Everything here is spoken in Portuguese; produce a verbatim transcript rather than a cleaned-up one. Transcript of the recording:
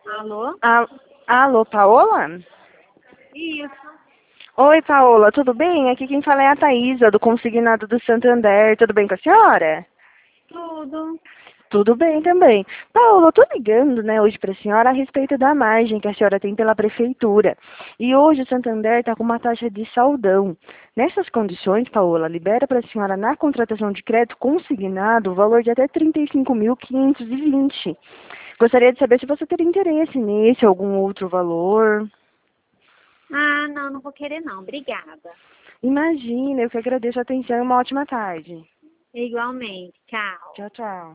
Alô? Ah, alô, Paola? Isso. Oi, Paola, tudo bem? Aqui quem fala é a Thaísa, do Consignado do Santander. Tudo bem com a senhora? Tudo. Tudo bem também. Paola, eu tô ligando, né, hoje para a senhora a respeito da margem que a senhora tem pela prefeitura. E hoje o Santander está com uma taxa de saldão. Nessas condições, Paola, libera para a senhora na contratação de crédito consignado o valor de até trinta e cinco mil quinhentos e vinte. Gostaria de saber se você teria interesse nesse ou algum outro valor. Ah, não, não vou querer não. Obrigada. Imagina, eu que agradeço a atenção e uma ótima tarde. Igualmente. Tchau. Tchau, tchau.